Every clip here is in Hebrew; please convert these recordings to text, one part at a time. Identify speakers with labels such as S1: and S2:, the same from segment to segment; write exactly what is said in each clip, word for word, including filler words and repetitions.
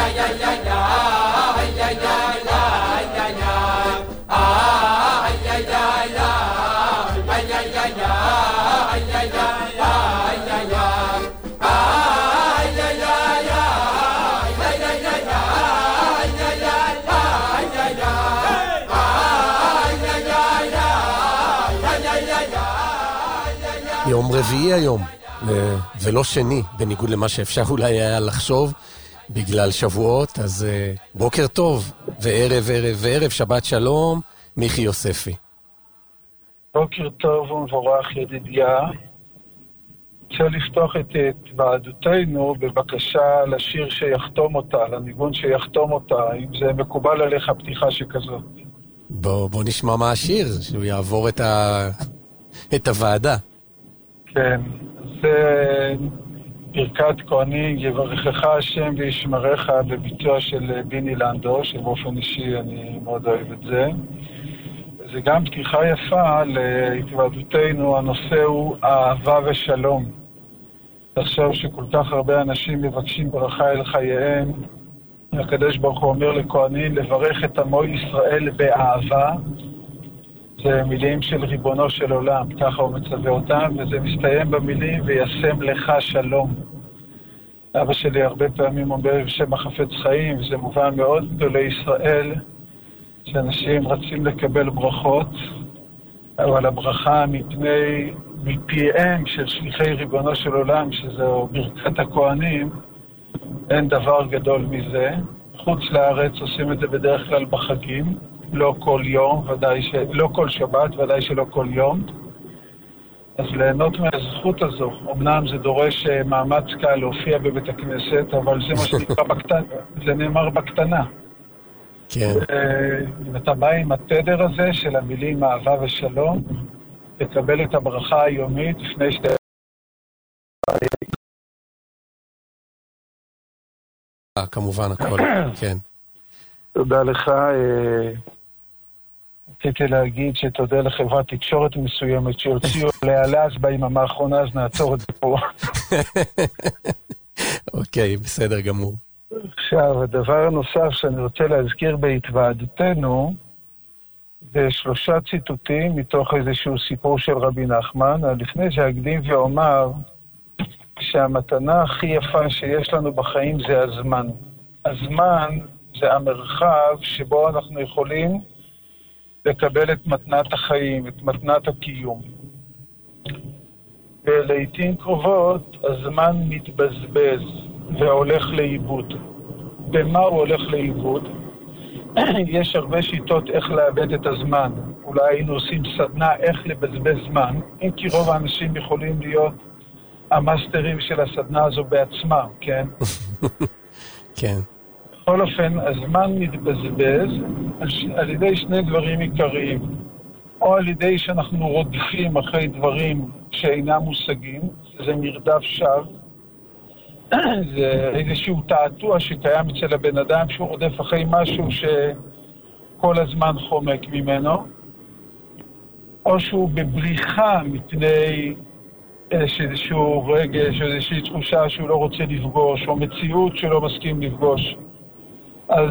S1: יום רביעי היום, ולא שני, בניגוד למה שאפשר אולי היה לחשוב, בגלל שבועות, אז בוקר טוב, וערב, ערב, וערב, שבת שלום, מיכי יוספי.
S2: בוקר טוב ומבורך ידידיה. רוצה לפתוח את התוועדותנו בבקשה לשיר שיחתום אותה, לניגון שיחתום אותה, אם זה מקובל עליך פתיחה שכזאת.
S1: בוא, בוא נשמע מה השיר, שהוא יעבור את, ה... את הוועדה.
S2: כן, זה ברכת כהנים, יברכך השם וישמרך בביצוע של ביני לנדו, שבאופן אישי אני מאוד אוהב את זה. זה גם פתיחה יפה להתוועדותנו, הנושא הוא אהבה ושלום. תחשוב שכל כך הרבה אנשים מבקשים ברכה אל חייהם, הקדוש ברוך הוא אומר לכהנים לברך את עמו ישראל באהבה, זה מילים של ריבונו של עולם, ככה הוא מצווה אותם, וזה מסתיים במילים וישם לך שלום. אבא שלי הרבה פעמים אומר בשם החפץ חיים, וזה מובן מאוד גדולי ישראל, שאנשים רצים לקבל ברכות, אבל הברכה מפני, מפיהם של שליחי ריבונו של עולם, שזו ברכת הכהנים, אין דבר גדול מזה. חוץ לארץ עושים את זה בדרך כלל בחגים, לא כל יום, ודאי ש... לא כל שבת, ודאי שלא כל יום. אז ליהנות מהזכות הזו, אמנם זה דורש מאמץ קל להופיע בבית הכנסת, אבל זה מה שנקרא בקטנה, זה נאמר בקטנה.
S1: כן.
S2: אם אתה בא עם התדר הזה של המילים אהבה ושלום, תקבל את הברכה היומית לפני שתי...
S1: כמובן הכל, כן.
S2: תודה לך. רציתי להגיד שתודה לחברת תקשורת מסוימת שהוציאו להלאז ביממה האחרונה, אז נעצור את זה פה.
S1: אוקיי, בסדר גמור.
S2: עכשיו, הדבר הנוסף שאני רוצה להזכיר בהתוועדותנו, זה שלושה ציטוטים מתוך איזשהו סיפור של רבי נחמן. לפני שאקדים ואומר שהמתנה הכי יפה שיש לנו בחיים זה הזמן. הזמן זה המרחב שבו אנחנו יכולים לקבל את מתנת החיים, את מתנת הקיום. ולעיתים קרובות הזמן מתבזבז והולך לאיבוד. במה הוא הולך לאיבוד? יש הרבה שיטות איך לאבד את הזמן. אולי היינו עושים סדנה איך לבזבז זמן, אם כי רוב האנשים יכולים להיות המאסטרים של הסדנה הזו בעצמם, כן?
S1: כן.
S2: בכל אופן, הזמן מתבזבז על ידי שני דברים עיקריים. או על ידי שאנחנו רודפים אחרי דברים שאינם מושגים, זה מרדף שווא. זה איזשהו תעתוע שקיים אצל הבן אדם שהוא רודף אחרי משהו שכל הזמן חומק ממנו. או שהוא בבריחה מפני איזשהו רגש, איזושהי תחושה שהוא לא רוצה לפגוש, או מציאות שלא מסכים לפגוש. אז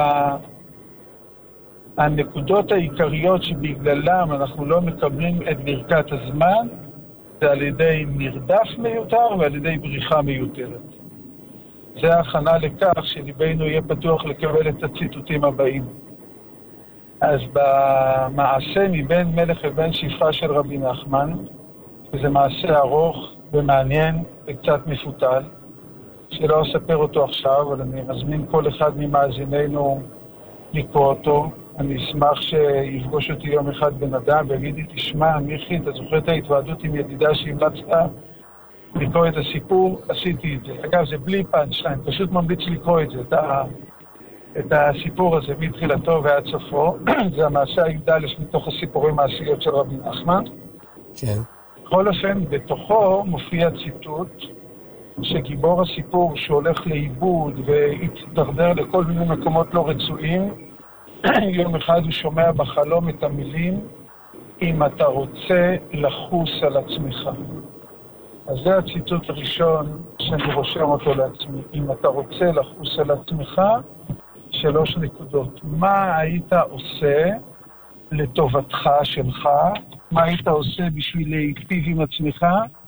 S2: הנקודות העיקריות שבגללם אנחנו לא מקבלים את ברכת הזמן, זה על ידי מרדף מיותר ועל ידי בריחה מיותרת. זה ההכנה לכך שליבנו יהיה פתוח לקבל את הציטוטים הבאים. אז במעשה מבין מלך ובן שפחה של רבי נחמן, זה מעשה ארוך ומעניין וקצת מפותל, שלא אספר אותו עכשיו, אבל אני מזמין כל אחד ממאזיננו לקרוא אותו. אני אשמח שיפגוש אותי יום אחד בן אדם ויגיד לי, תשמע, מיכי, אתה זוכר את ההתוועדות עם ידידה שהמלצת לקרוא את הסיפור? עשיתי את זה. אגב, זה בלי פאנצ'ליין, פשוט ממליץ לקרוא את זה, את, ה... את הסיפור הזה מתחילתו ועד סופו. זה המעשה הי"א מתוך הסיפורים העשיות של רבי נחמן.
S1: כן.
S2: בכל אופן, בתוכו מופיע ציטוט שגיבור הסיפור שהולך לאיבוד והתדרדר לכל מיני מקומות לא רצויים, יום אחד הוא שומע בחלום את המילים, אם אתה רוצה לחוס על עצמך. אז זה הציטוט הראשון שאני רושם אותו לעצמי. אם אתה רוצה לחוס על עצמך, שלוש נקודות. מה היית עושה לטובתך שלך? מה היית עושה בשביל להיטיב עם עצמך?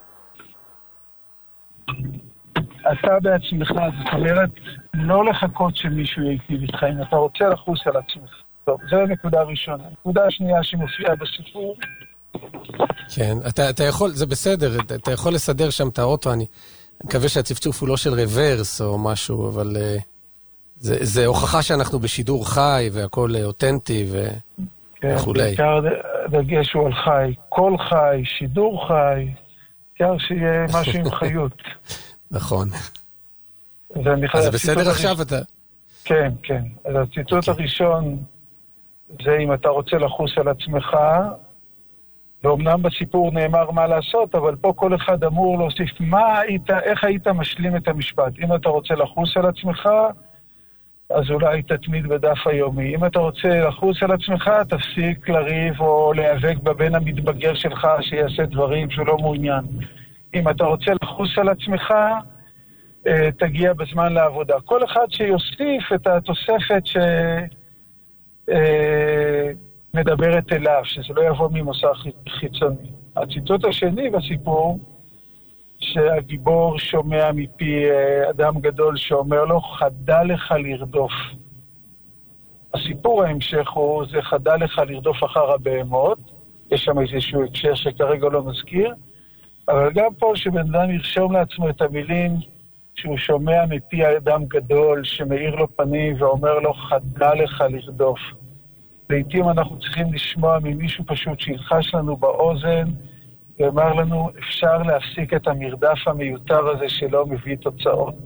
S2: אתה בעצמך, זאת אומרת, לא לחכות שמישהו ייטיב איתך, אם אתה רוצה לחוס על עצמך. טוב, זו הנקודה הראשונה. הנקודה השנייה שמופיעה בסיפור.
S1: כן, אתה, אתה יכול, זה בסדר, אתה, אתה יכול לסדר שם את האוטו, אני מקווה שהצפצוף הוא לא של רוורס או משהו, אבל uh, זה, זה הוכחה שאנחנו בשידור חי והכל אותנטי ו...
S2: כן, בעיקר דגש הוא על חי, כל חי, שידור חי, בעיקר שיהיה משהו עם חיות.
S1: נכון. אז זה בסדר עכשיו אתה...
S2: כן, כן. אז הציטוט הראשון זה אם אתה רוצה לחוס על עצמך, ואומנם בסיפור נאמר מה לעשות, אבל פה כל אחד אמור להוסיף מה היית, איך היית משלים את המשפט. אם אתה רוצה לחוס על עצמך, אז אולי תתמיד בדף היומי. אם אתה רוצה לחוס על עצמך, תפסיק לריב או להיאבק בבן המתבגר שלך שיעשה דברים שהוא לא מעוניין. אם אתה רוצה לחוס על עצמך, תגיע בזמן לעבודה. כל אחד שיוסיף את התוספת שמדברת אליו, שזה לא יבוא ממוסר חיצוני. הציטוט השני בסיפור, שהגיבור שומע מפי אדם גדול שאומר לו, חדל לך לרדוף. הסיפור ההמשך הוא, זה חדל לך לרדוף אחר הבהמות, יש שם איזשהו הקשר שכרגע לא מזכיר, אבל גם פה שבן אדם ירשום לעצמו את המילים, שהוא שומע מפי אדם גדול שמאיר לו פנים ואומר לו, חדל לך לרדוף. לעתים אנחנו צריכים לשמוע ממישהו פשוט שילחש לנו באוזן, ואומר לנו, אפשר להפסיק את המרדף המיותר הזה שלא מביא תוצאות.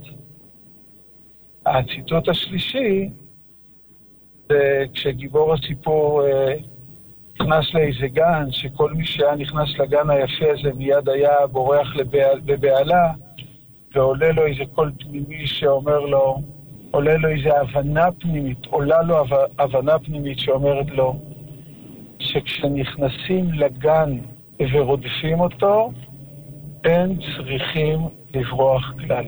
S2: הציטוט השלישי, זה כשגיבור הסיפור אה, נכנס לאיזה גן, שכל מי שהיה נכנס לגן היפה הזה מיד היה בורח לבעל, בבעלה, ועולה לו איזה קול פנימי שאומר לו, עולה לו איזה הבנה פנימית, עולה לו הבנה פנימית שאומרת לו, שכשנכנסים לגן ורודפים אותו, אין צריכים לברוח כלל.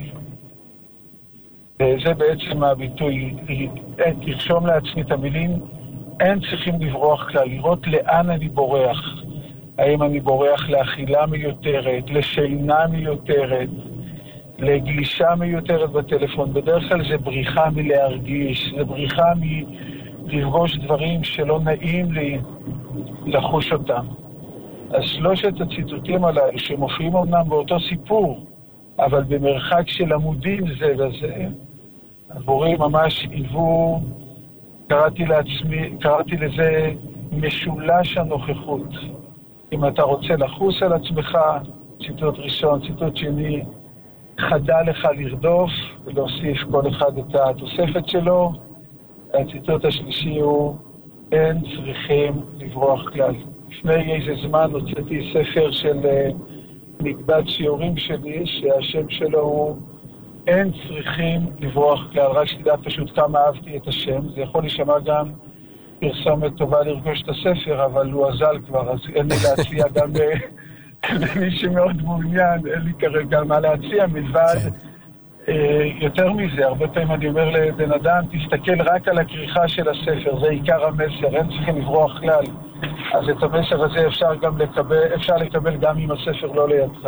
S2: וזה בעצם הביטוי, תרשום לעצמי את המילים, אין צריכים לברוח כלל, לראות לאן אני בורח. האם אני בורח לאכילה מיותרת, לשינה מיותרת, לגלישה מיותרת בטלפון. בדרך כלל זה בריחה מלהרגיש, זה בריחה מלפגוש דברים שלא נעים לי לחוש אותם. אז שלושת הציטוטים הללו שמופיעים אמנם באותו סיפור, אבל במרחק של עמודים זה וזה, עבורי ממש היוו, קראתי לעצמי, קראתי לזה משולש הנוכחות. אם אתה רוצה לחוס על עצמך, ציטוט ראשון, ציטוט שני, חדל לך לרדוף, ולהוסיף כל אחד את התוספת שלו. הציטוט השלישי הוא, אין צריכים לברוח כלל. לפני איזה זמן הוצאתי ספר של uh, מקבץ שיעורים שלי, שהשם שלו הוא אין צריכים לברוח כלל. רק שתדע פשוט כמה אהבתי את השם. זה יכול להישמע גם פרסומת טובה לרכוש את הספר, אבל הוא אזל כבר, אז אין לי להציע גם למי שמאוד מעוניין, אין לי כרגע מה להציע מלבד. יותר מזה, הרבה פעמים אני אומר לבן אדם, תסתכל רק על הכריכה של הספר, זה עיקר המסר, אין צריכים לברוח כלל. אז את המסר הזה אפשר גם לקבל, אפשר לקבל גם אם הספר לא לידך.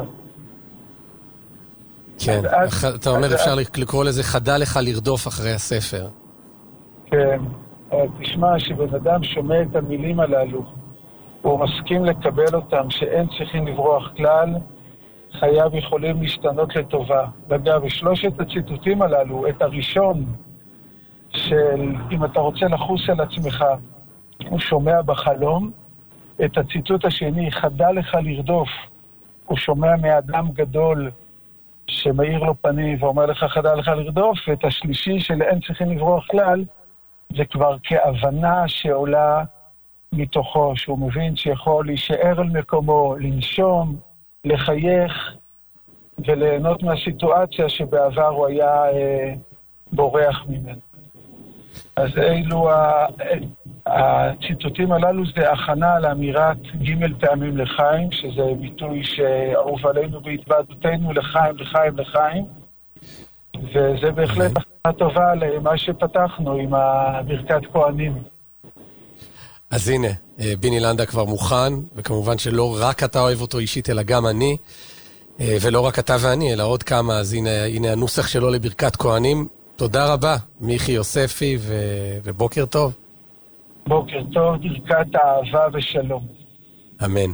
S1: כן, אתה אומר אפשר לקרוא לזה חדל לך לרדוף אחרי הספר.
S2: כן, תשמע שבן אדם שומע את המילים הללו, הוא מסכים לקבל אותם, שאין צריכים לברוח כלל, חייו יכולים להשתנות לטובה. אגב, בשלושת הציטוטים הללו, את הראשון של אם אתה רוצה לחוס על עצמך, הוא שומע בחלום. את הציטוט השני, חדל לך לרדוף, הוא שומע מאדם גדול שמאיר לו פנים ואומר לך חדל לך לרדוף. ואת השלישי של אין צריכים לברוח כלל, זה כבר כהבנה שעולה מתוכו, שהוא מבין שיכול להישאר על מקומו, לנשום, לחייך וליהנות מהסיטואציה שבעבר הוא היה אה, בורח ממנו. אז אלו, ה... הציטוטים הללו זה הכנה לאמירת ג' פעמים לחיים, שזה ביטוי שאהוב עלינו בהתוועדותנו לחיים, לחיים, לחיים. וזה בהחלט הכנה טובה למה שפתחנו עם ברכת כהנים.
S1: אז הנה, ביני לנדה כבר מוכן, וכמובן שלא רק אתה אוהב אותו אישית, אלא גם אני, ולא רק אתה ואני, אלא עוד כמה, אז הנה, הנה הנוסח שלו לברכת כהנים. תודה רבה, מיכי יוספי, ו... ובוקר טוב.
S2: בוקר טוב, ברכת אהבה ושלום.
S1: אמן.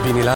S1: ביני